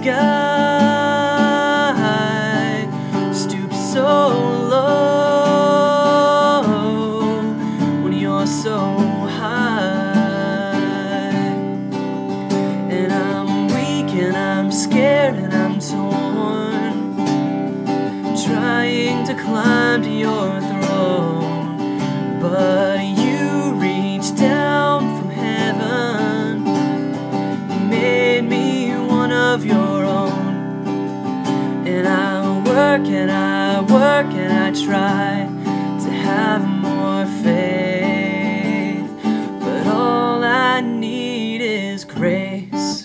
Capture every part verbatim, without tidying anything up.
sky, stoop so low when you're so high. And I'm weak and I'm scared and I'm torn, trying to climb to your throne, but you reached down from heaven. You made me one of your own. And I work and I work and I try to have more faith, but all I need is grace.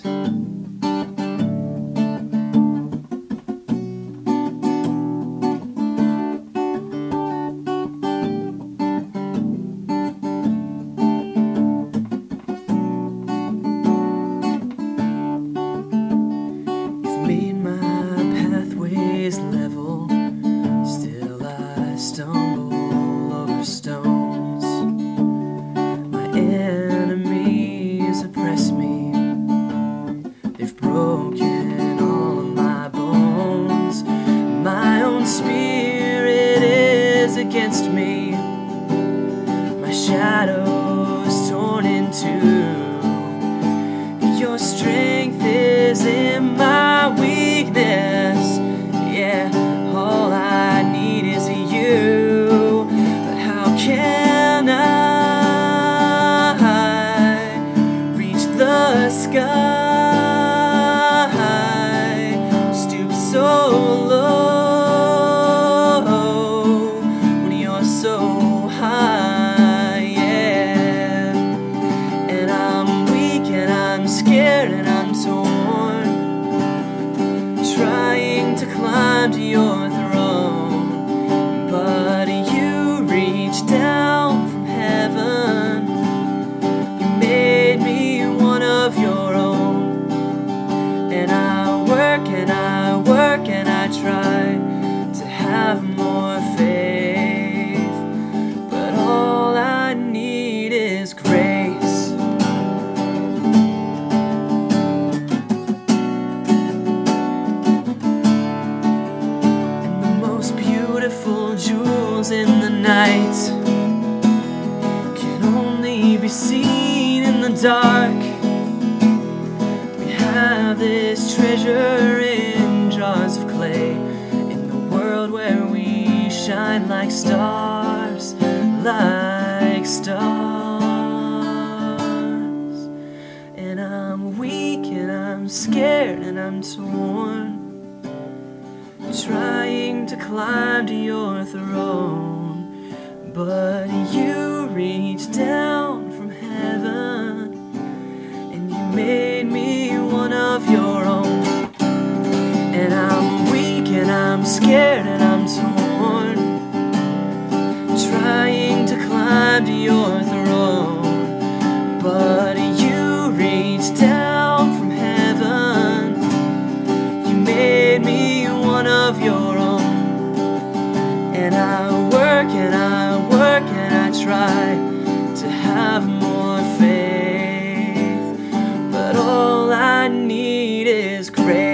Made my pathways level, still I stumble over stones. My enemies oppress me, they've broken all of my bones. My own spirit is against me, my shadow's torn in two. Your strength is in my weakness, yeah, all I need is you. But how can I reach the sky, stoop so low when you're so high, yeah. And I'm weak and I'm scared and I'm torn, trying to climb to your throne, but you reached down from heaven. You made me one of your own. And I work and I work and I try to have more faith, but all I need is grace. Beautiful jewels in the night can only be seen in the dark. We have this treasure in jars of clay, in the world where we shine like stars, like stars. And I'm weak and I'm scared and I'm torn, trying to climb to your throne, but you reached down from heaven and you made me one of your own. And I'm weak and I'm scared and I'm torn, trying to climb to your throne, but you reached down from heaven. You made me one of your own. And I work and I work and I try to have more faith, but all I need is grace.